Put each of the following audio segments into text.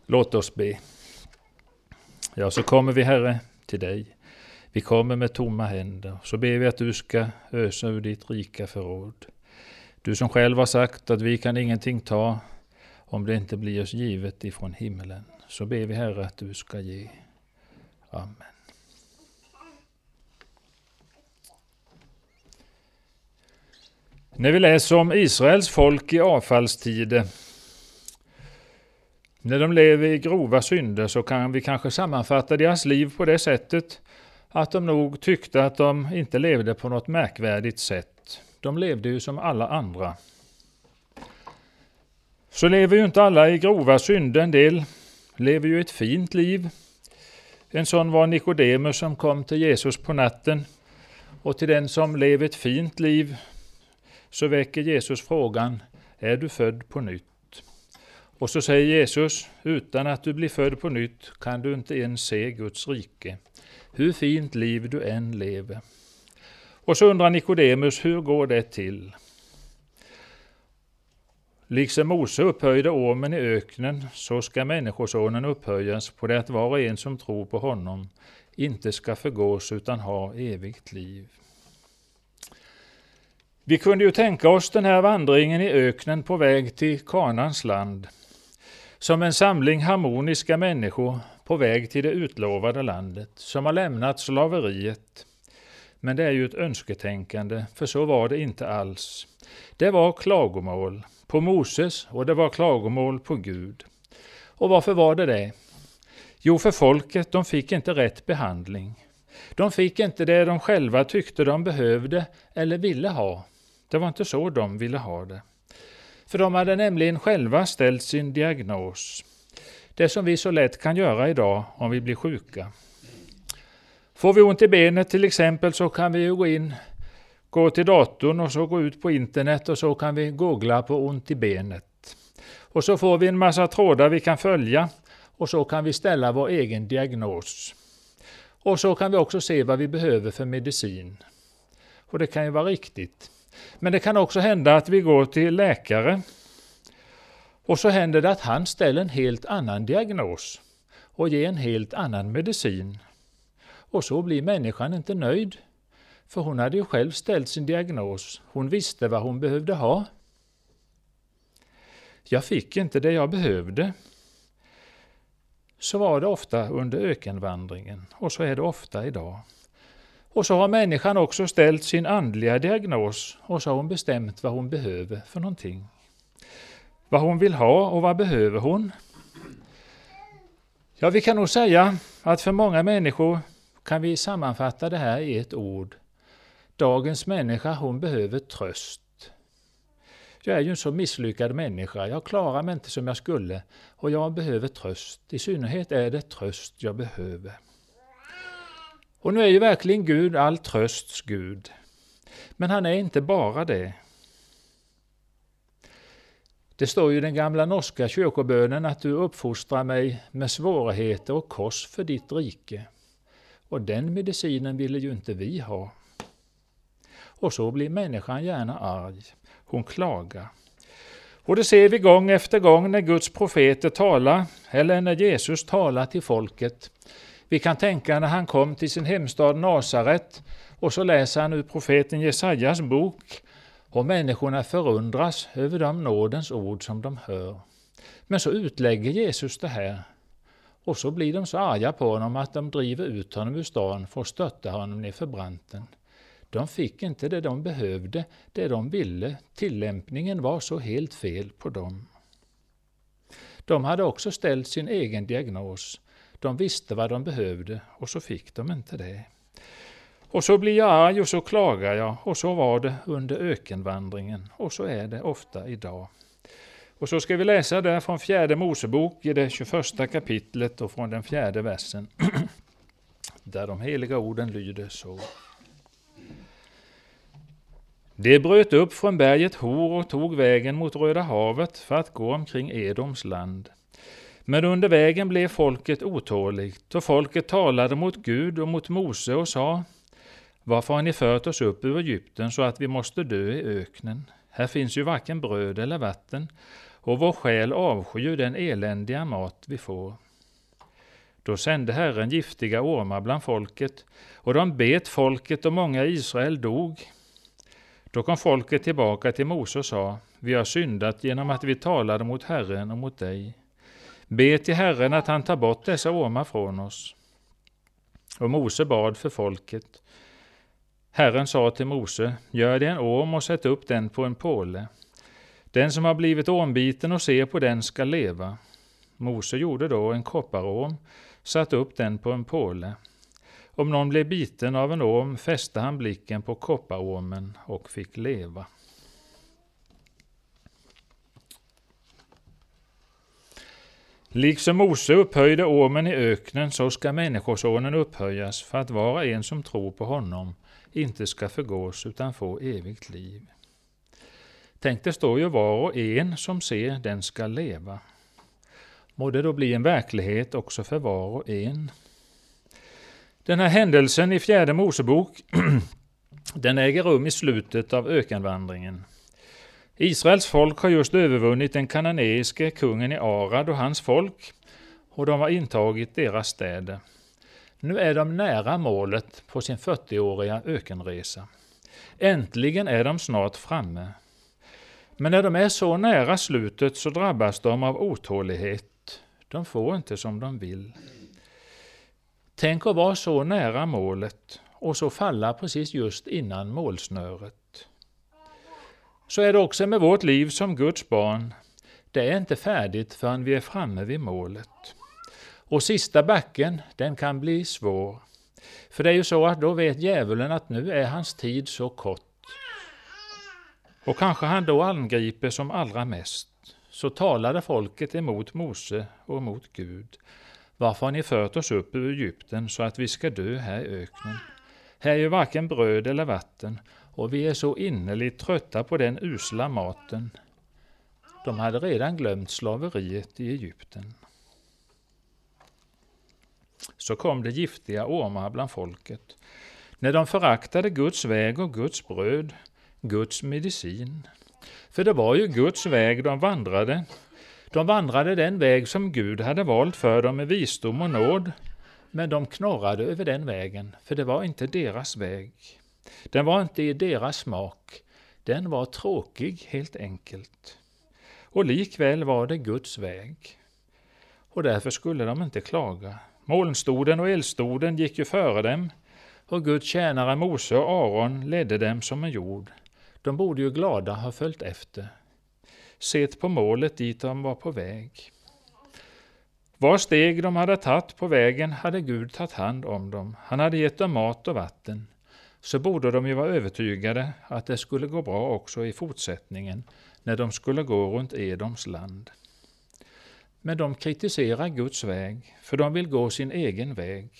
Låt oss be. Ja, så kommer vi, Herre, till dig. Vi kommer med tomma händer. Så ber vi att du ska ösa ur ditt rika förråd. Du som själv har sagt att vi kan ingenting ta om det inte blir oss givet ifrån himmelen. Så ber vi, Herre, att du ska ge. Amen. När vi läser om Israels folk i avfallstider, när de lever i grova synder, så kan vi kanske sammanfatta deras liv på det sättet att de nog tyckte att de inte levde på något märkvärdigt sätt. De levde ju som alla andra. Så lever ju inte alla i grova synder, en del lever ju ett fint liv. En sån var Nikodemus som kom till Jesus på natten, och till den som lever ett fint liv så väcker Jesus frågan: är du född på nytt? Och så säger Jesus: utan att du blir född på nytt kan du inte ens se Guds rike, hur fint liv du än lever. Och så undrar Nikodemus: hur går det till? Liksom Mose upphöjde ormen i öknen, så ska människosonen upphöjas på det att var och en som tror på honom inte ska förgås utan ha evigt liv. Vi kunde ju tänka oss den här vandringen i öknen på väg till Kanans land som en samling harmoniska människor på väg till det utlovade landet, som har lämnat slaveriet. Men det är ju ett önsketänkande, för så var det inte alls. Det var klagomål på Moses och det var klagomål på Gud. Och varför var det det? Jo, för folket, de fick inte rätt behandling. De fick inte det de själva tyckte de behövde eller ville ha. Det var inte så de ville ha det. För de hade nämligen själva ställt sin diagnos. Det som vi så lätt kan göra idag om vi blir sjuka. Får vi ont i benet till exempel, så kan vi ju gå till datorn och så gå ut på internet och så kan vi googla på ont i benet. Och så får vi en massa trådar vi kan följa och så kan vi ställa vår egen diagnos. Och så kan vi också se vad vi behöver för medicin. Och det kan ju vara riktigt. Men det kan också hända att vi går till läkare och så händer det att han ställer en helt annan diagnos och ger en helt annan medicin. Och så blir människan inte nöjd, för hon hade ju själv ställt sin diagnos. Hon visste vad hon behövde ha. Jag fick inte det jag behövde. Så var det ofta under ökenvandringen, och så är det ofta idag. Och så har människan också ställt sin andliga diagnos och så har hon bestämt vad hon behöver för någonting. Vad hon vill ha och vad behöver hon? Ja, vi kan nog säga att för många människor kan vi sammanfatta det här i ett ord. Dagens människa, hon behöver tröst. Jag är ju en så misslyckad människa, jag klarar mig inte som jag skulle och jag behöver tröst. I synnerhet är det tröst jag behöver. Och nu är ju verkligen Gud all trösts Gud. Men han är inte bara det. Det står ju i den gamla norska kyrkobönen att du uppfostrar mig med svårigheter och kors för ditt rike. Och den medicinen ville ju inte vi ha. Och så blir människan gärna arg. Hon klagar. Och det ser vi gång efter gång när Guds profeter talar eller när Jesus talar till folket. Vi kan tänka när han kom till sin hemstad Nasaret och så läser han ur profeten Jesajas bok och människorna förundras över de nådens ord som de hör. Men så utlägger Jesus det här och så blir de så arga på honom att de driver ut honom ur stan för att stötta honom ner för branten. De fick inte det de behövde, det de ville. Tillämpningen var så helt fel på dem. De hade också ställt sin egen diagnos. De visste vad de behövde och så fick de inte det. Och så blir jag arg och så klagar jag och så var det under ökenvandringen och så är det ofta idag. Och så ska vi läsa där från 4 Mosebok i det 21 kapitlet och från den 4:e versen där de heliga orden lyder så. De bröt upp från berget Hor och tog vägen mot Röda havet för att gå omkring Edoms land. Men under vägen blev folket otåligt och folket talade mot Gud och mot Mose och sa: varför har ni fört oss upp ur Egypten så att vi måste dö i öknen? Här finns ju varken bröd eller vatten och vår själ avskyr den eländiga mat vi får. Då sände Herren giftiga ormar bland folket, och de bet folket och många i Israel dog. Då kom folket tillbaka till Mose och sa: vi har syndat genom att vi talade mot Herren och mot dig. Be till Herren att han tar bort dessa ormar från oss. Och Mose bad för folket. Herren sa till Mose: gör dig en orm och sätt upp den på en påle. Den som har blivit ormbiten och ser på den ska leva. Mose gjorde då en kopparorm, satte upp den på en påle. Om någon blev biten av en orm fäste han blicken på kopparormen och fick leva. Liksom Mose upphöjde ormen i öknen, så ska Människosonen upphöjas, för att var och en som tror på honom inte ska förgås utan få evigt liv. Tänk, det står ju var och en som ser, den ska leva. Må det då bli en verklighet också för var och en. Den här händelsen i 4 Mosebok, den äger rum i slutet av ökenvandringen. Israels folk har just övervunnit den kananeiske kungen i Arad och hans folk, och de har intagit deras städer. Nu är de nära målet på sin 40-åriga ökenresa. Äntligen är de snart framme. Men när de är så nära slutet så drabbas de av otålighet. De får inte som de vill. Tänk att vara så nära målet och så falla precis just innan målsnöret. Så är det också med vårt liv som Guds barn. Det är inte färdigt förrän vi är framme vid målet. Och sista backen, den kan bli svår. För det är ju så att då vet djävulen att nu är hans tid så kort. Och kanske han då angriper som allra mest. Så talade folket emot Mose och mot Gud. Varför har ni fört oss upp ur Egypten så att vi ska dö här i öknen? Här är ju varken bröd eller vatten, och vi är så innerligt trötta på den usla maten. De hade redan glömt slaveriet i Egypten. Så kom det giftiga ormar bland folket. När de föraktade Guds väg och Guds bröd, Guds medicin. För det var ju Guds väg de vandrade. De vandrade den väg som Gud hade valt för dem med visdom och nåd. Men de knorrade över den vägen, för det var inte deras väg. Den var inte i deras smak. Den var tråkig helt enkelt. Och likväl var det Guds väg. Och därför skulle de inte klaga. Molnstoden och eldstoden gick ju före dem, och Guds tjänare Mose och Aron ledde dem som en jord. De borde ju glada ha följt efter. Sett på målet dit de var på väg. Var steg de hade tagit på vägen hade Gud tagit hand om dem. Han hade gett dem mat och vatten. Så borde de ju vara övertygade att det skulle gå bra också i fortsättningen när de skulle gå runt Edoms land. Men de kritiserar Guds väg, för de vill gå sin egen väg.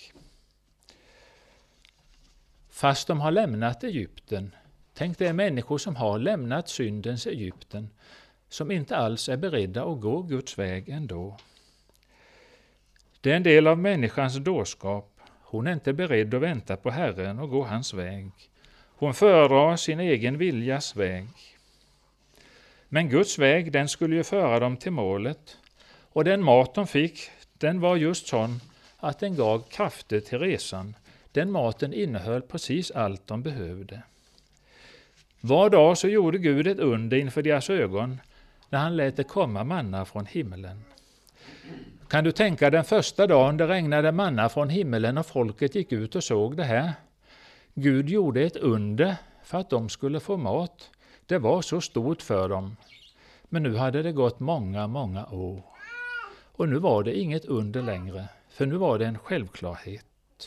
Fast de har lämnat Egypten. Tänk, det är människor som har lämnat syndens Egypten, som inte alls är beredda att gå Guds väg ändå. Det är en del av människans dårskap. Hon är inte beredd att vänta på Herren och gå hans väg. Hon föredrar sin egen viljas väg. Men Guds väg, den skulle ju föra dem till målet. Och den mat de fick, den var just sån att den gav krafter till resan. Den maten innehöll precis allt de behövde. Var dag så gjorde Gud ett under inför deras ögon när han lät det komma manna från himmelen. Kan du tänka den första dagen det regnade manna från himmelen och folket gick ut och såg det här? Gud gjorde ett under för att de skulle få mat. Det var så stort för dem. Men nu hade det gått många, många år. Och nu var det inget under längre, för nu var det en självklarhet.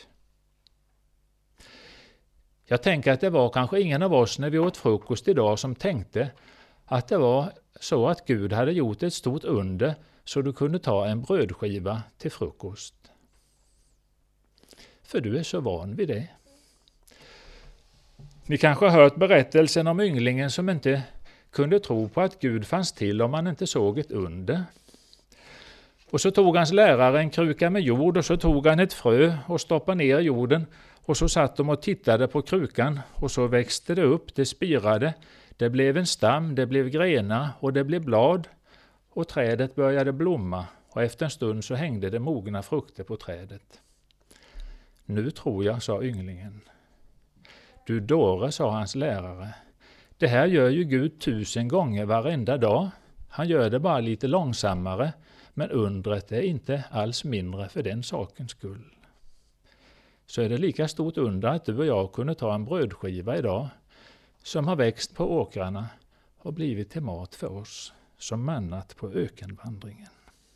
Jag tänker att det var kanske ingen av oss när vi åt frukost idag som tänkte att det var så att Gud hade gjort ett stort under så du kunde ta en brödskiva till frukost. För du är så van vid det. Ni kanske har hört berättelsen om ynglingen som inte kunde tro på att Gud fanns till om han inte såg ett under. Och så tog hans lärare en kruka med jord och så tog han ett frö och stoppade ner i jorden. Och så satt de och tittade på krukan och så växte det upp, det spirade. Det blev en stam, det blev grenar och det blev blad. och trädet började blomma, och efter en stund så hängde det mogna frukter på trädet. Nu tror jag, sa ynglingen. Du dåre, sa hans lärare. Det här gör ju Gud 1000 gånger varenda dag. Han gör det bara lite långsammare, men undret är inte alls mindre för den sakens skull. Så är det lika stort under att du och jag kunde ta en brödskiva idag, som har växt på åkrarna och blivit till mat för oss, som mannat på ökenvandringen.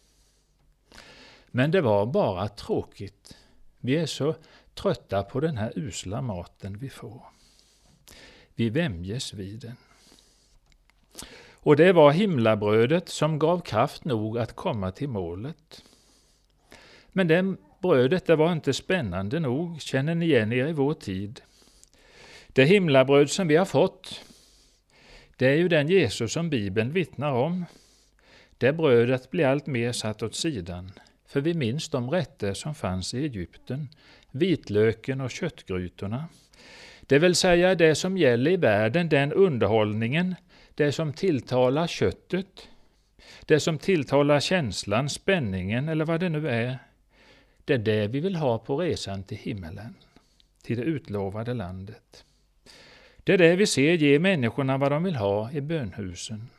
Men det var bara tråkigt. Vi är så trötta på den här usla maten vi får. Vi vämjes vid den. Och det var himlabrödet som gav kraft nog att komma till målet. Men det brödet, det var inte spännande nog, känner ni igen er i vår tid. Det himlabröd som vi har fått, det är ju den Jesus som Bibeln vittnar om. Det brödet blir allt mer satt åt sidan, för vi minns de rätter som fanns i Egypten, vitlöken och köttgrytorna. Det vill säga det som gäller i världen, den underhållningen, det som tilltalar köttet, det som tilltalar känslan, spänningen eller vad det nu är. Det är det vi vill ha på resan till himmelen, till det utlovade landet. Det är det vi ser ge människorna vad de vill ha i bönhusen.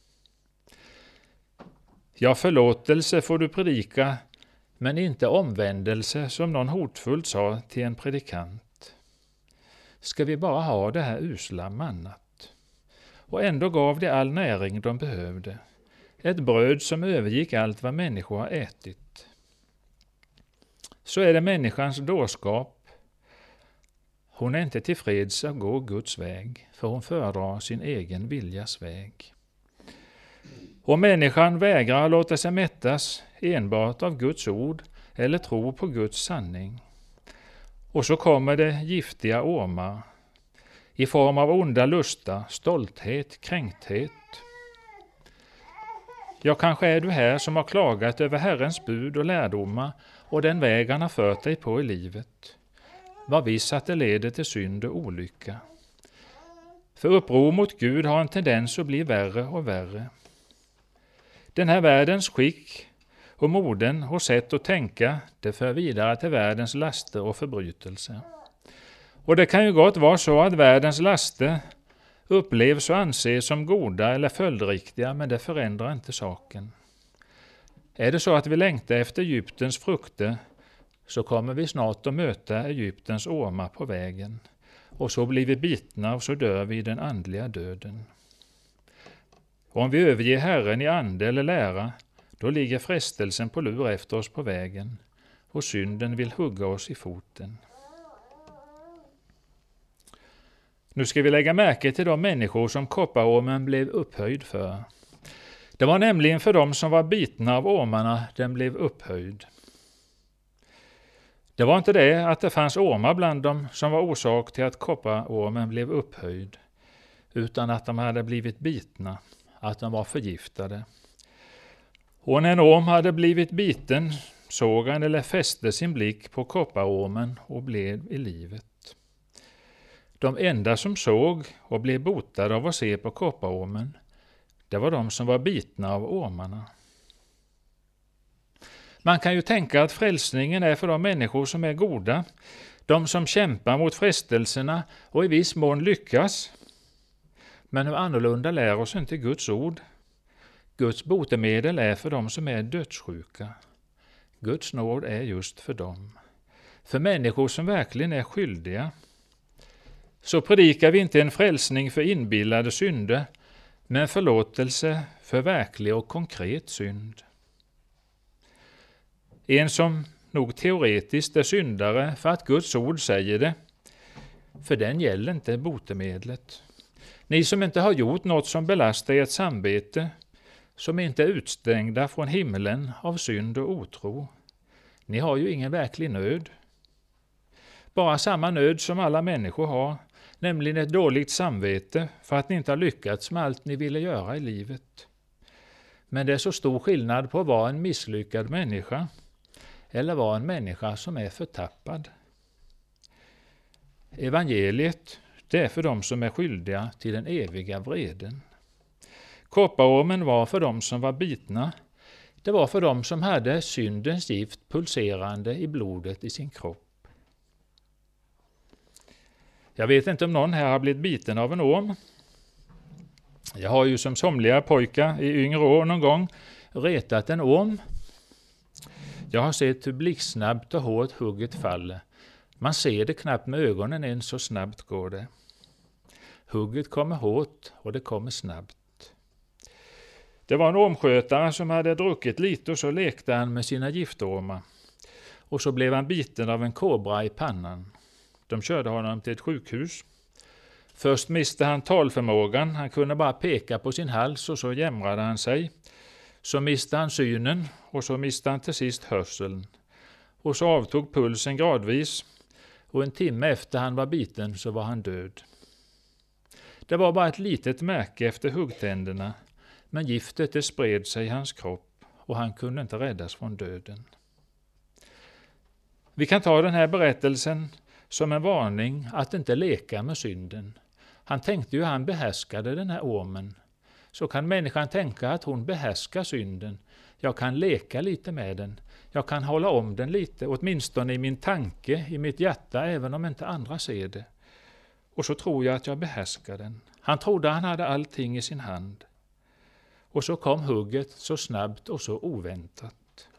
Ja, förlåtelse får du predika, men inte omvändelse, som någon hotfullt sa till en predikant. Ska vi bara ha det här usla mannat? Och ändå gav det all näring de behövde. Ett bröd som övergick allt vad människor har ätit. Så är det människans dårskap. Hon är inte tillfreds att gå Guds väg, för hon föredrar sin egen viljas väg. Och människan vägrar låta sig mättas enbart av Guds ord eller tro på Guds sanning. Och så kommer det giftiga ormar i form av onda lustar, stolthet, kränkthet. Ja, kanske är du här som har klagat över Herrens bud och lärdomar och den väg han har fört dig på i livet. Vad visst att det leder till synd och olycka. För uppror mot Gud har en tendens att bli värre och värre. Den här världens skick och moden och sätt att tänka, det för vidare till världens laster och förbrytelser. Och det kan ju gott vara så att världens laster upplevs och anses som goda eller följdriktiga, men det förändrar inte saken. Är det så att vi längtar efter Egyptens frukter, så kommer vi snart att möta Egyptens ormar på vägen, och så blir vi bitna och så dör vi den andliga döden. Och om vi överger Herren i ande eller lära, då ligger frestelsen på lur efter oss på vägen, och synden vill hugga oss i foten. Nu ska vi lägga märke till de människor som kopparormen blev upphöjd för. Det var nämligen för dem som var bitna av ormarna den blev upphöjd. Det var inte det att det fanns ormar bland dem som var orsak till att kopparormen blev upphöjd, utan att de hade blivit bitna, att de var förgiftade. Och när en orm hade blivit biten såg han eller fäste sin blick på kopparormen och blev i livet. De enda som såg och blev botade av att se på kopparormen, det var de som var bitna av ormarna. Man kan ju tänka att frälsningen är för de människor som är goda, de som kämpar mot frestelserna och i viss mån lyckas. Men hur annorlunda lär oss inte Guds ord? Guds botemedel är för de som är dödssjuka. Guds nåd är just för dem. För människor som verkligen är skyldiga. Så predikar vi inte en frälsning för inbillade synder, men förlåtelse för verklig och konkret synd. En som nog teoretiskt är syndare för att Guds ord säger det, för den gäller inte botemedlet. Ni som inte har gjort något som belastar ert samvete, som inte är utstängda från himlen av synd och otro, ni har ju ingen verklig nöd. Bara samma nöd som alla människor har, nämligen ett dåligt samvete för att ni inte har lyckats med allt ni ville göra i livet. Men det är så stor skillnad på att vara en misslyckad människa eller vara en människa som är förtappad. Evangeliet, det är för dem som är skyldiga till den eviga vreden. Kopparormen var för dem som var bitna. Det var för dem som hade syndens gift pulserande i blodet i sin kropp. Jag vet inte om någon här har blivit biten av en orm. Jag har ju som somliga pojkar i yngre år någon gång retat en orm. Jag har sett hur blixtsnabbt och hårt hugget faller. Man ser det knappt med ögonen än, så snabbt går det. Hugget kommer hårt och det kommer snabbt. Det var en ormskötare som hade druckit lite och så lekte han med sina giftormar. Och så blev han biten av en kobra i pannan. De körde honom till ett sjukhus. Först miste han talförmågan, han kunde bara peka på sin hals och så jämrade han sig. Så miste han synen och så miste han till sist hörseln. Och så avtog pulsen gradvis och en timme efter han var biten så var han död. Det var bara ett litet märke efter huggtänderna, men giftet det spred sig i hans kropp och han kunde inte räddas från döden. Vi kan ta den här berättelsen som en varning att inte leka med synden. Han tänkte ju att han behärskade den här ormen. Så kan människan tänka att hon behärskar synden. Jag kan leka lite med den. Jag kan hålla om den lite, åtminstone i min tanke, i mitt hjärta, även om inte andra ser det. Och så tror jag att jag behärskar den. Han trodde han hade allting i sin hand. Och så kom hugget så snabbt och så oväntat.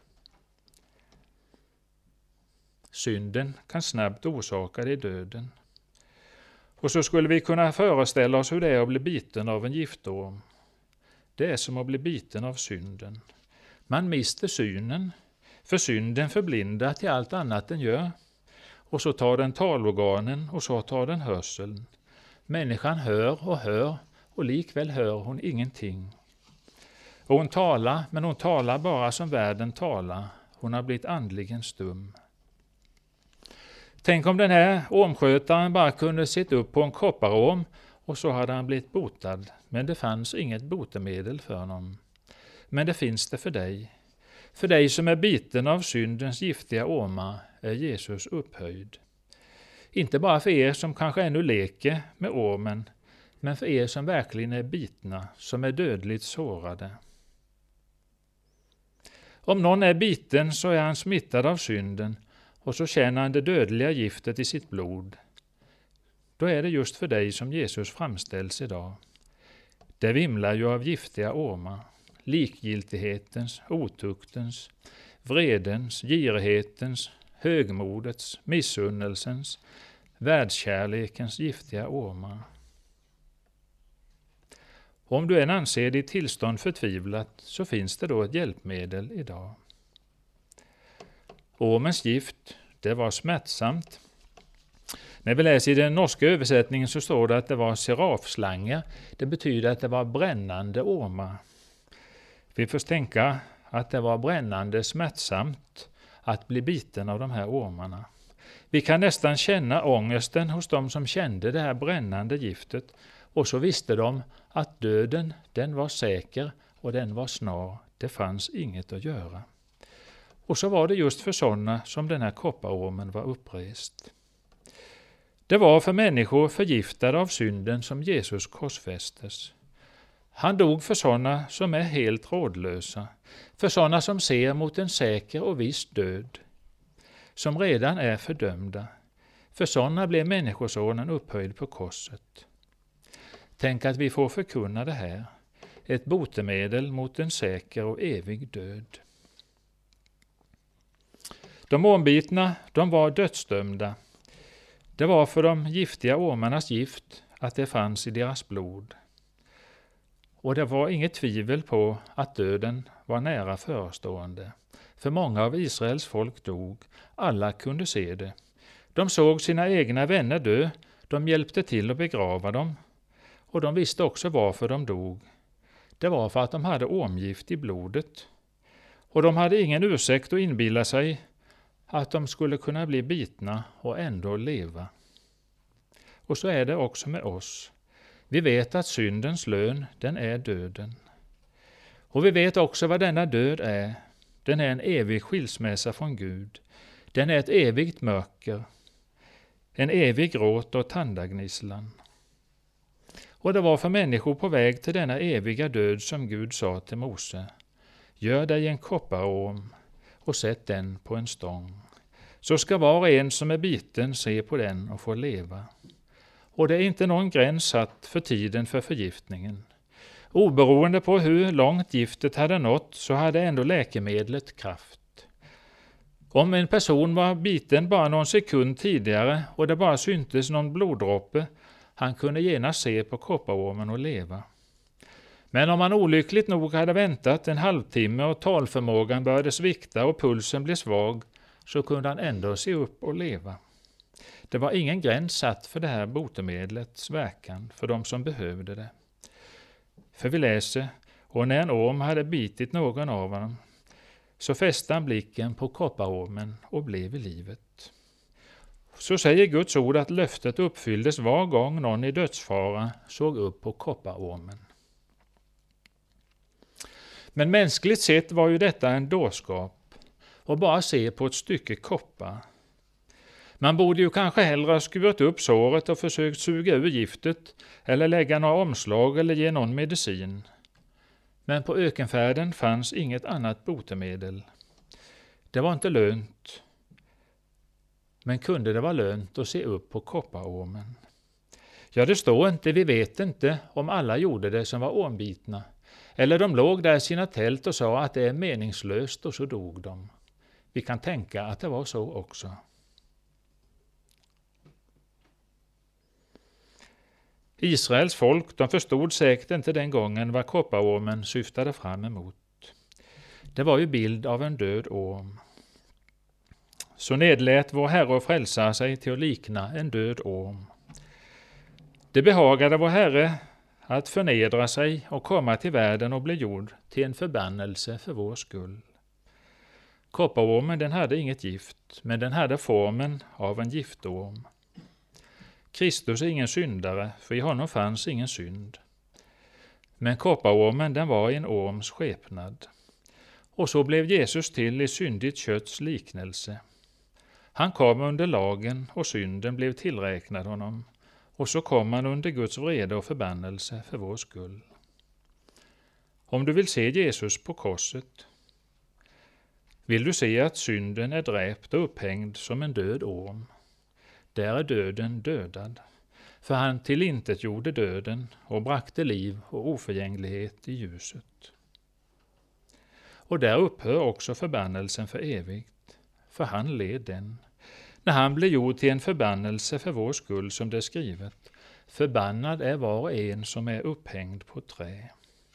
Synden kan snabbt orsaka dig döden. Och så skulle vi kunna föreställa oss hur det är att bli biten av en giftorm. Det är som att bli biten av synden. Man mister synen, för synden förblindar till allt annat den gör. Och så tar den talorganen och så tar den hörseln. Människan hör och likväl hör hon ingenting. Och hon talar, men hon talar bara som världen talar. Hon har blivit andligen stum. Tänk om den här ormskötaren bara kunde sitta upp på en kopparorm och så hade han blivit botad. Men det fanns inget botemedel för honom. Men det finns det för dig. För dig som är biten av syndens giftiga ormar är Jesus upphöjd. Inte bara för er som kanske ännu leker med ormen, men för er som verkligen är bitna, som är dödligt sårade. Om någon är biten så är han smittad av synden och så känner han det dödliga giftet i sitt blod. Då är det just för dig som Jesus framställs idag. Det vimlar ju av giftiga ormar, likgiltighetens, otuktens, vredens, girighetens, högmodets, missunnelsens, världskärlekens giftiga ormar. Om du än anser ditt tillstånd förtvivlat så finns det då ett hjälpmedel idag. Ormens gift, det var smärtsamt. När vi läser i den norska översättningen så står det att det var serafslangar. Det betyder att det var brännande ormar. Vi får tänka att det var brännande smärtsamt att bli biten av de här ormarna. Vi kan nästan känna ångesten hos dem som kände det här brännande giftet. Och så visste de att döden, den var säker och den var snar. Det fanns inget att göra. Och så var det just för sådana som den här kopparormen var upprest. Det var för människor förgiftade av synden som Jesus korsfästes. Han dog för sådana som är helt rådlösa, för sådana som ser mot en säker och viss död, som redan är fördömda. För sådana blev människosonen upphöjd på korset. Tänk att vi får förkunna det här, ett botemedel mot en säker och evig död. De ormbitna, de var dödsdömda. Det var för de giftiga ormarnas gift att det fanns i deras blod. Och det var inget tvivel på att döden var nära förestående. För många av Israels folk dog. Alla kunde se det. De såg sina egna vänner dö. De hjälpte till att begrava dem. Och de visste också varför de dog. Det var för att de hade ormgift i blodet. Och de hade ingen ursäkt att inbilla sig att de skulle kunna bli bitna och ändå leva. Och så är det också med oss. Vi vet att syndens lön, den är döden. Och vi vet också vad denna död är. Den är en evig skilsmässa från Gud. Den är ett evigt mörker. En evig gråt och tandagnisslan. Och det var för människor på väg till denna eviga död som Gud sa till Mose: gör dig en kopparorm och sätt den på en stång. Så ska var och en som är biten se på den och få leva. Och det är inte någon gräns satt för tiden för förgiftningen. Oberoende på hur långt giftet hade nått så hade ändå läkemedlet kraft. Om en person var biten bara någon sekund tidigare och det bara syntes någon bloddroppe, han kunde genast se på kopparormen och leva. Men om han olyckligt nog hade väntat en halvtimme och talförmågan började svikta och pulsen blev svag, så kunde han ändå se upp och leva. Det var ingen gräns satt för det här botemedlets verkan för de som behövde det. För vi läser, och när en orm hade bitit någon av honom, så fäste han blicken på kopparormen och blev i livet. Så säger Guds ord att löftet uppfylldes var gång någon i dödsfara såg upp på kopparormen. Men mänskligt sett var ju detta en dårskap, och bara se på ett stycke koppar. Man borde ju kanske hellre ha skurit upp såret och försökt suga ur giftet, eller lägga några omslag eller ge någon medicin. Men på ökenfärden fanns inget annat botemedel. Det var inte lönt. Men kunde det vara lönt att se upp på kopparormen? Ja, det står inte, vi vet inte om alla gjorde det som var ormbitna. Eller de låg där i sina tält och sa att det är meningslöst och så dog de. Vi kan tänka att det var så också. Israels folk, de förstod säkert inte den gången vad kopparormen syftade fram emot. Det var ju bild av en död orm. Så nedlät vår Herre och frälsare sig till att likna en död orm. Det behagade vår Herre att förnedra sig och komma till världen och bli gjord till en förbannelse för vår skull. Kopparormen, den hade inget gift, men den hade formen av en giftorm. Kristus är ingen syndare, för i honom fanns ingen synd. Men kopparormen, den var i en orms skepnad. Och så blev Jesus till i syndigt kötts liknelse. Han kom under lagen och synden blev tillräknad honom, och så kom han under Guds vrede och förbannelse för vår skull. Om du vill se Jesus på korset, vill du se att synden är dräpt och upphängd som en död orm. Där är döden dödad, för han tillintetgjorde döden och brakte liv och oförgänglighet i ljuset. Och där upphör också förbannelsen för evigt, för han led den, när han blev gjord till en förbannelse för vår skull, som det är skrivet: förbannad är var och en som är upphängd på trä.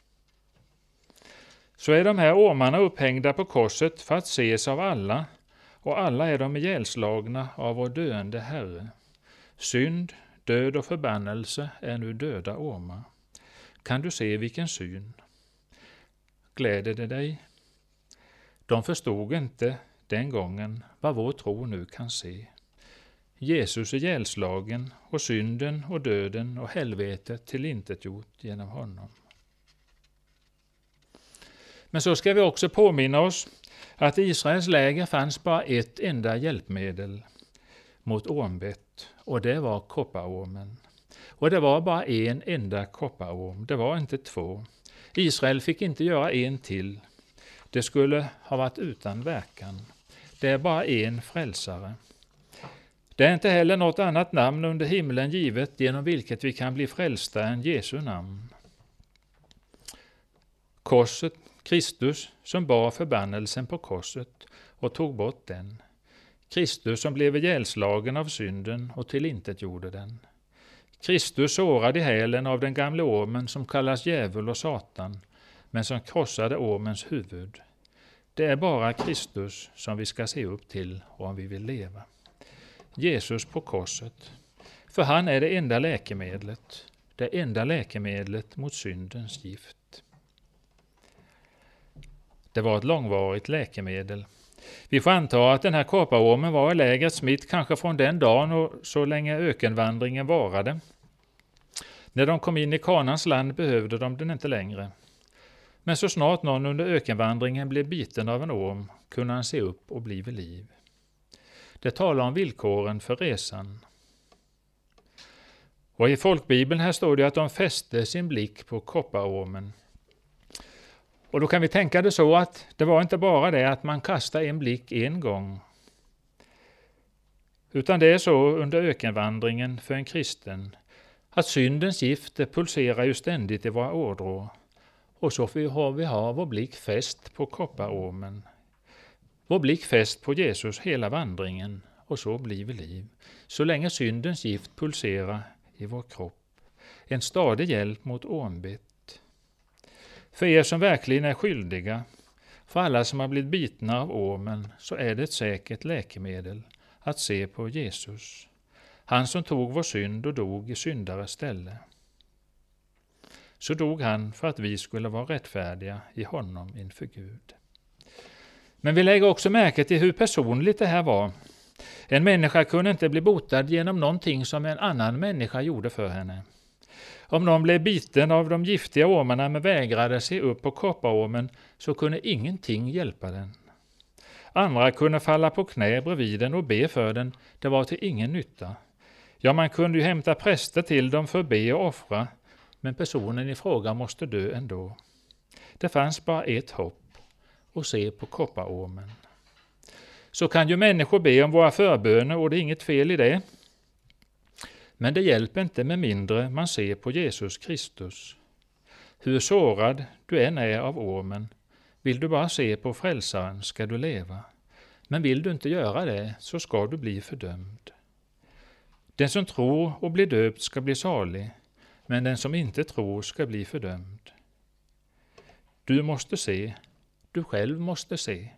Så är de här ormarna upphängda på korset för att ses av alla, och alla är de ihjälslagna av vår döende Herre. Synd, död och förbannelse är nu döda ormar. Kan du se vilken syn? Gläder det dig? De förstod inte den gången vad vår tro nu kan se. Jesus är ihjälslagen och synden och döden och helvetet tillintetgjort genom honom. Men så ska vi också påminna oss att i Israels läger fanns bara ett enda hjälpmedel mot ormbett, och det var kopparormen. Och det var bara en enda kopparorm, det var inte två. Israel fick inte göra en till. Det skulle ha varit utan verkan. Det är bara en frälsare. Det är inte heller något annat namn under himlen givet genom vilket vi kan bli frälsta än Jesu namn. Korset, Kristus som bar förbannelsen på korset och tog bort den. Kristus som blev ihjälslagen av synden och tillintetgjorde den. Kristus sårade i hälen av den gamla ormen som kallas djävul och Satan, men som krossade ormens huvud. Det är bara Kristus som vi ska se upp till om vi vill leva. Jesus på korset, för han är det enda läkemedlet mot syndens gift. Det var ett långvarigt läkemedel. Vi får anta att den här kopparormen var i lägret smitt kanske från den dagen och så länge ökenvandringen varade. När de kom in i Kanans land behövde de den inte längre. Men så snart någon under ökenvandringen blev biten av en orm kunde han se upp och bli vid liv. Det talar om villkoren för resan. Och i folkbibeln här står det att de fäste sin blick på kopparormen. Och då kan vi tänka det så att det var inte bara det att man kastade en blick en gång. Utan det är så under ökenvandringen för en kristen att syndens gift pulserar ju ständigt i våra ådror. Och så har vi vår blick fäst på kopparormen. Vår blick fäst på Jesus hela vandringen, och så blir vi liv. Så länge syndens gift pulserar i vår kropp. En stadig hjälp mot ormbett. För er som verkligen är skyldiga, för alla som har blivit bitna av ormen, så är det ett säkert läkemedel att se på Jesus. Han som tog vår synd och dog i syndares ställe. Så dog han för att vi skulle vara rättfärdiga i honom inför Gud. Men vi lägger också märke till hur personligt det här var. En människa kunde inte bli botad genom någonting som en annan människa gjorde för henne. Om någon blev biten av de giftiga ormarna men vägrade sig upp på kopparormen, så kunde ingenting hjälpa den. Andra kunde falla på knä bredvid den och be för den, det var till ingen nytta. Ja, man kunde ju hämta präster till dem för att be och offra, men personen i fråga måste dö ändå. Det fanns bara ett hopp, och se på kopparormen. Så kan ju människor be om våra förböner, och det är inget fel i det. Men det hjälper inte med mindre man ser på Jesus Kristus. Hur sårad du än är av ormen, vill du bara se på frälsaren ska du leva. Men vill du inte göra det, så ska du bli fördömd. Den som tror och blir döpt ska bli salig, men den som inte tror ska bli fördömd. Du måste se, du själv måste se.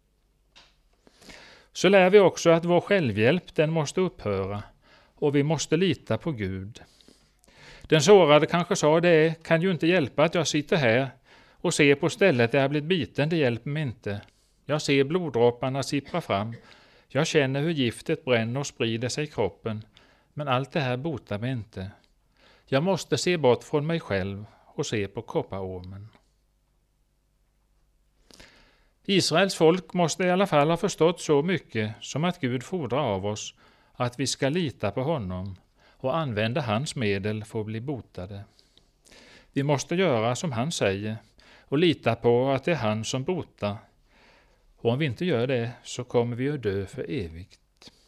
Så lär vi också att vår självhjälp, den måste upphöra, och vi måste lita på Gud. Den sårade kanske sa, det kan ju inte hjälpa att jag sitter här och ser på stället där jag blivit biten, det hjälper mig inte. Jag ser bloddropparna sippra fram, jag känner hur giftet bränner och sprider sig i kroppen, men allt det här botar mig inte. Jag måste se bort från mig själv och se på kopparormen. Israels folk måste i alla fall ha förstått så mycket som att Gud fordrar av oss att vi ska lita på honom och använda hans medel för att bli botade. Vi måste göra som han säger och lita på att det är han som botar. Och om vi inte gör det så kommer vi att dö för evigt.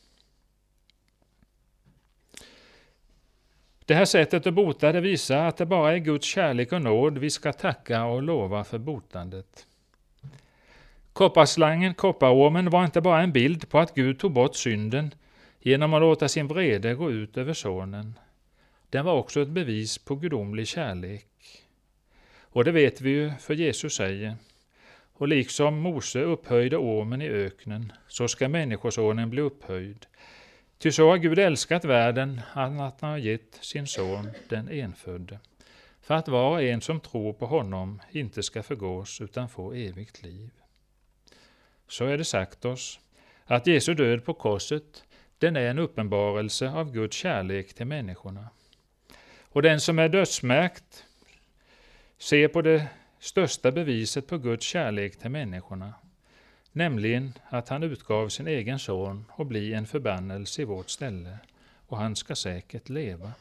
Det här sättet att bota, det visar att det bara är Guds kärlek och nåd vi ska tacka och lova för botandet. Kopparslangen, kopparormen, var inte bara en bild på att Gud tog bort synden genom att låta sin vrede gå ut över sonen. Den var också ett bevis på gudomlig kärlek. Och det vet vi ju, för Jesus säger, och liksom Mose upphöjde ormen i öknen, så ska människosonen bli upphöjd. Ty så har Gud älskat världen, att han har gett sin son, den enfödde, för att var och en som tror på honom inte ska förgås utan få evigt liv. Så är det sagt oss att Jesu död på korset, den är en uppenbarelse av Guds kärlek till människorna. Och den som är dödsmärkt ser på det största beviset på Guds kärlek till människorna, nämligen att han utgav sin egen son och bli en förbannelse i vårt ställe, och han ska säkert leva.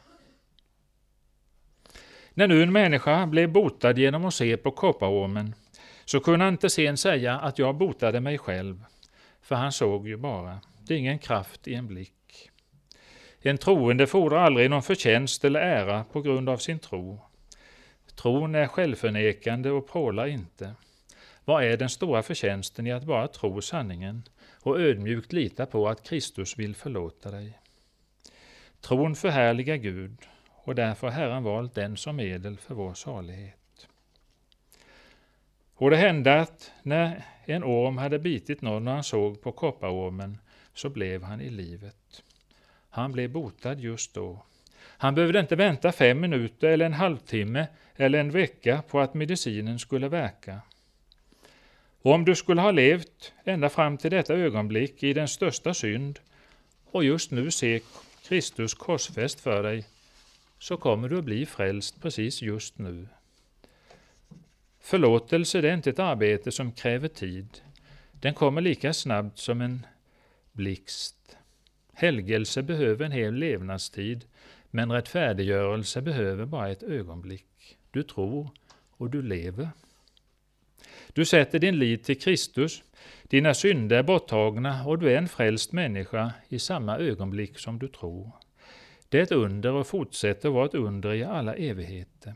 När nu en människa blev botad genom att se på kopparormen, så kunde han inte sen säga att jag botade mig själv, för han såg ju bara. Det är ingen kraft i en blick. En troende fordrar aldrig någon förtjänst eller ära på grund av sin tro. Tron är självförnekande och prålar inte. Vad är den stora förtjänsten i att bara tro sanningen och ödmjukt lita på att Kristus vill förlåta dig? Tron förhärligar Gud, och därför har Herren valt den som medel för vår salighet. Och det hände att när en orm hade bitit någon och han såg på kopparormen, så blev han i livet. Han blev botad just då. Han behövde inte vänta 5 minuter eller en halvtimme eller en vecka på att medicinen skulle verka. Och om du skulle ha levt ända fram till detta ögonblick i den största synd och just nu se Kristus korsfäst för dig, så kommer du att bli frälst precis just nu. Förlåtelse, det är inte ett arbete som kräver tid. Den kommer lika snabbt som en blixt. Helgelse behöver en hel levnadstid, Men rättfärdiggörelse behöver bara ett ögonblick. Du tror och du lever. Du sätter din lit till Kristus, dina synder är borttagna och du är en frälst människa i samma ögonblick som du tror. Det är ett under och fortsätter vara ett under i alla evigheter.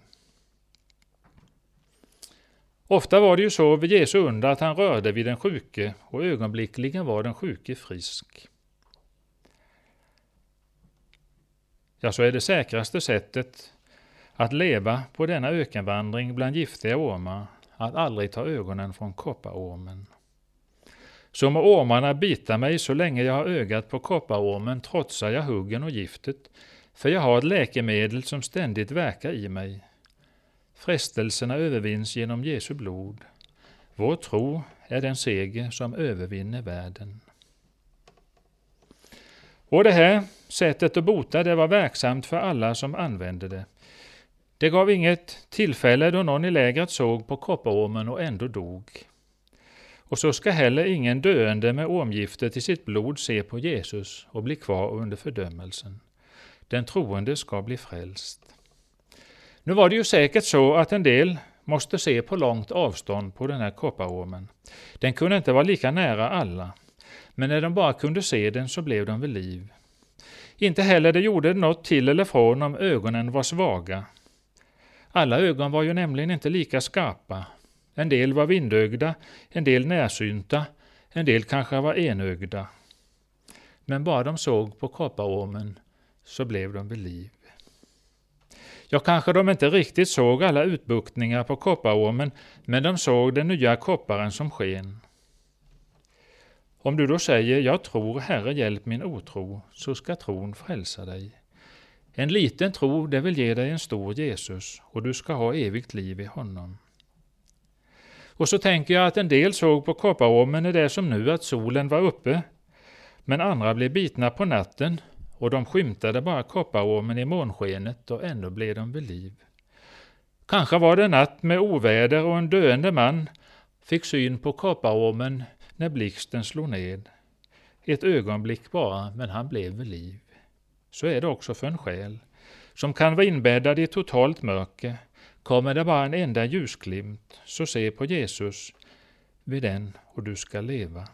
Ofta var det ju så vid Jesu under att han rörde vid den sjuke och ögonblickligen var den sjuke frisk. Ja, så är det säkraste sättet att leva på denna ökenvandring bland giftiga ormar, att aldrig ta ögonen från kopparormen. Så må ormarna bita mig så länge jag har ögat på kopparormen trotsar jag huggen och giftet, för jag har ett läkemedel som ständigt verkar i mig. Frestelserna övervinns genom Jesu blod. Vår tro är den seger som övervinner världen. Och det här sättet att bota, det var verksamt för alla som använde det. Det gav inget tillfälle då någon i lägret såg på kopparormen och ändå dog. Och så ska heller ingen döende med ormgiftet i sitt blod se på Jesus och bli kvar under fördömelsen. Den troende ska bli frälst. Nu var det ju säkert så att en del måste se på långt avstånd på den här kopparormen. Den kunde inte vara lika nära alla, men när de bara kunde se den så blev de vid liv. Inte heller det gjorde något till eller från om ögonen var svaga. Alla ögon var ju nämligen inte lika skarpa. En del var vindögda, en del närsynta, en del kanske var enögda. Men bara de såg på kopparormen så blev de vid liv. Ja, kanske de inte riktigt såg alla utbuktningar på kopparormen, men de såg den nya kopparen som sken. Om du då säger, jag tror, Herre, hjälp min otro, så ska tron frälsa dig. En liten tro, det vill ge dig en stor Jesus, och du ska ha evigt liv i honom. Och så tänker jag att en del såg på kopparormen i det som nu att solen var uppe, men andra blev bitna på natten, och de skymtade bara kopparormen i månskenet och ändå blev de vid liv. Kanske var det natt med oväder och en döende man fick syn på kopparormen när blixten slog ned. Ett ögonblick bara, men han blev vid liv. Så är det också för en själ som kan vara inbäddad i totalt mörker. Kommer det bara en enda ljusglimt, så se på Jesus vid den och du ska leva.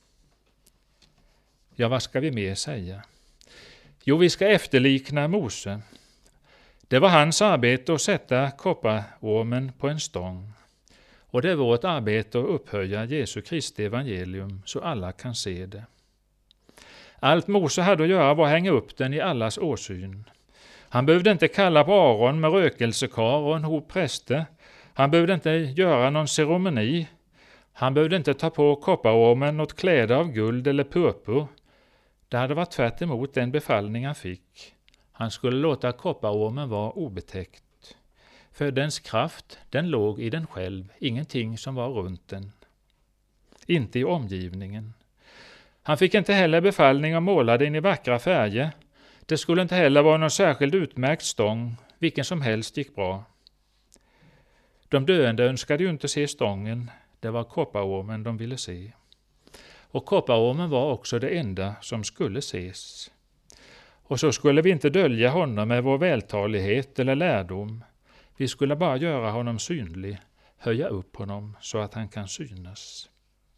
Ja, vad ska vi mer säga? Jo, vi ska efterlikna Mose. Det var hans arbete att sätta kopparormen på en stång. Och det är vårt arbete att upphöja Jesu Kristi evangelium så alla kan se det. Allt Mose hade att göra var att hänga upp den i allas åsyn. Han behövde inte kalla på Aron med rökelsekar och en hop präster. Han behövde inte göra någon ceremoni. Han behövde inte ta på kopparormen något kläde av guld eller purpur. Det hade varit tvärt emot den befallning han fick. Han skulle låta kopparormen vara obetäckt. För dens kraft, den låg i den själv, ingenting som var runt den. Inte i omgivningen. Han fick inte heller befallning att måla den i vackra färger. Det skulle inte heller vara någon särskilt utmärkt stång, vilken som helst gick bra. De döende önskade ju inte se stången, det var kopparormen de ville se. Och kopparormen var också det enda som skulle ses. Och så skulle vi inte dölja honom med vår vältalighet eller lärdom. Vi skulle bara göra honom synlig, höja upp honom så att han kan synas.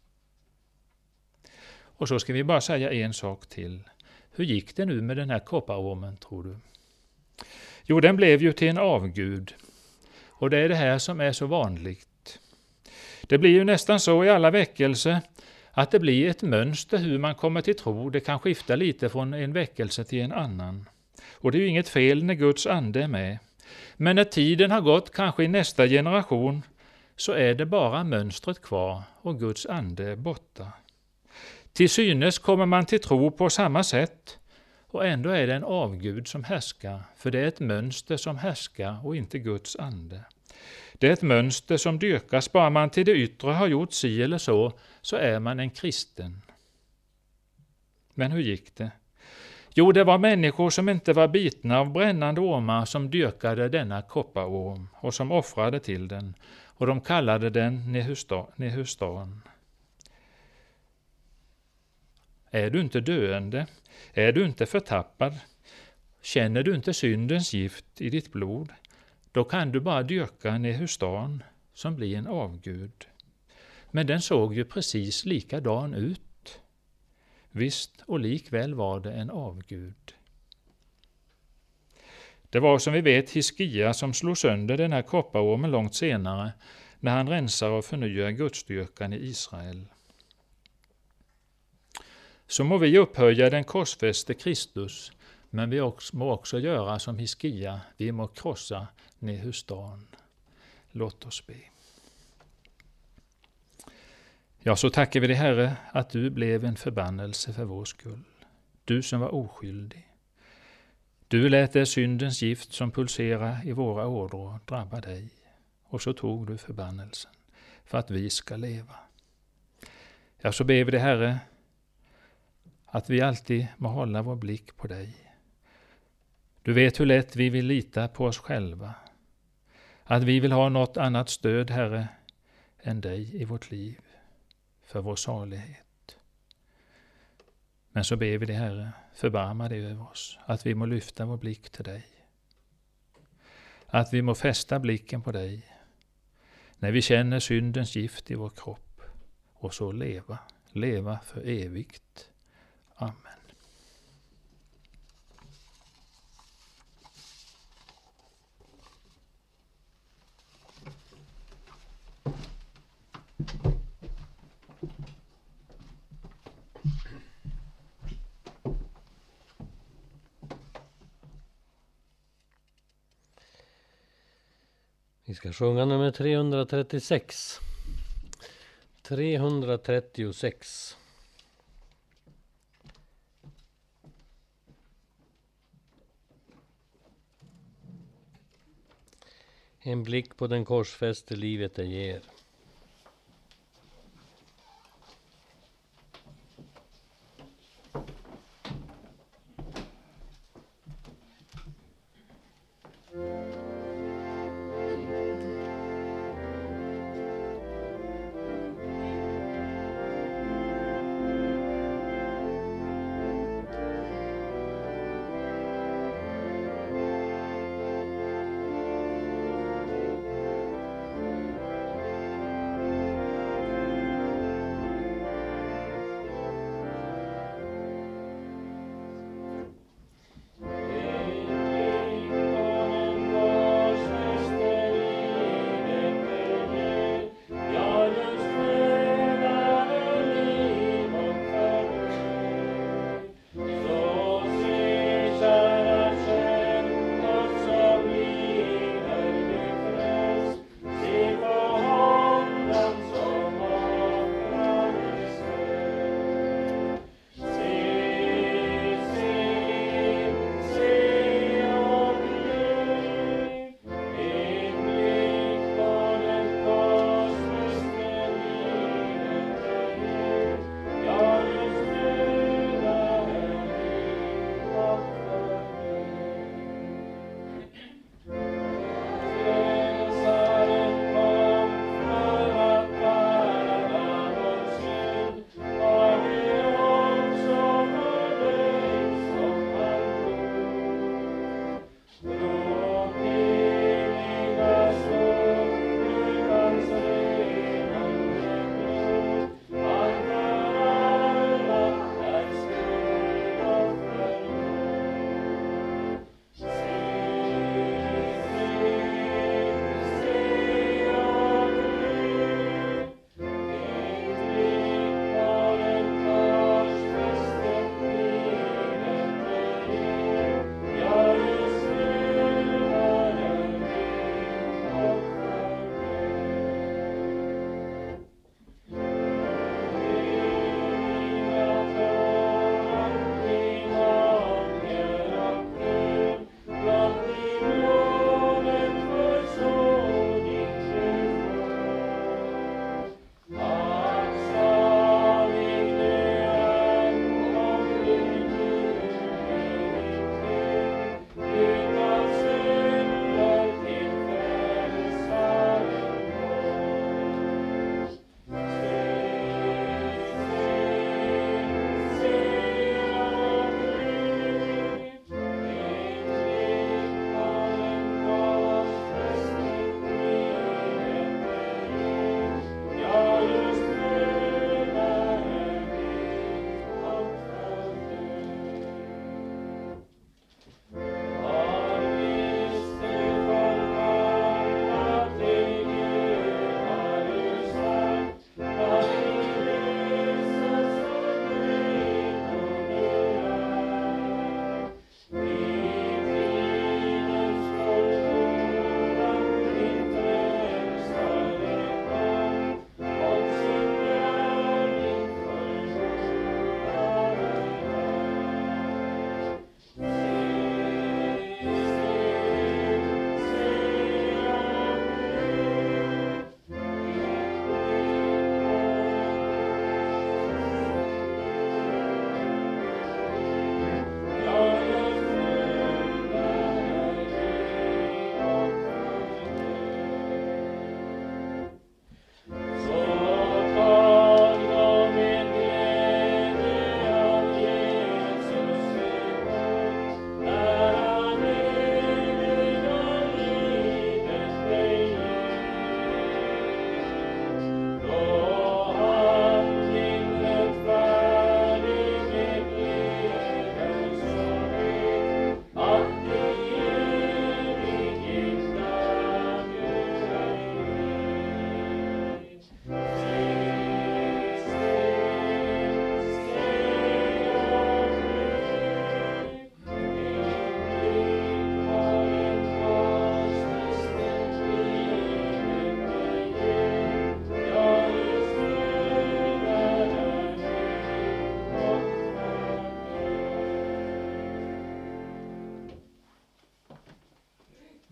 Och så ska vi bara säga en sak till. Hur gick det nu med den här kopparormen, tror du? Jo, den blev ju till en avgud. Och det är det här som är så vanligt. Det blir ju nästan så i alla väckelser att det blir ett mönster hur man kommer till tro. Det kan skifta lite från en väckelse till en annan. Och det är ju inget fel när Guds ande är med. Men när tiden har gått, kanske i nästa generation, så är det bara mönstret kvar och Guds ande är borta. Till synes kommer man till tro på samma sätt och ändå är det en avgud som härskar, för det är ett mönster som härskar och inte Guds ande. Det är ett mönster som dyrkas, bara man till det yttre har gjort si eller så är man en kristen. Men hur gick det? Jo, det var människor som inte var bitna av brännande ormar som dyrkade denna kopparorm och som offrade till den, och de kallade den Nehustan. Är du inte döende? Är du inte förtappad? Känner du inte syndens gift i ditt blod, då kan du bara dyrka Nehustan som blir en avgud. Men den såg ju precis likadan ut. Visst, och likväl var det en avgud. Det var som vi vet Hiskia som slog sönder den här kopparormen långt senare, när han rensar och förnyar gudsdyrkan i Israel. Så må vi upphöja den korsfäste Kristus, men vi må också göra som Hiskia, vi må krossa Nehustan. Låt oss be. Ja, så tackar vi dig, Herre, att du blev en förbannelse för vår skull. Du som var oskyldig. Du lät det syndens gift som pulserar i våra ådror drabba dig, och så tog du förbannelsen för att vi ska leva. Ja, så ber vi dig, Herre, att vi alltid må hålla vår blick på dig. Du vet hur lätt vi vill lita på oss själva, att vi vill ha något annat stöd, Herre, än dig i vårt liv, för vår salighet. Men så ber vi dig, Herre, förbarma dig över oss, att vi må lyfta vår blick till dig. Att vi må fästa blicken på dig, när vi känner syndens gift i vår kropp, och så leva för evigt. Amen. Vi ska sjunga nummer 336. 336. En blick på den korsfäste livet det ger.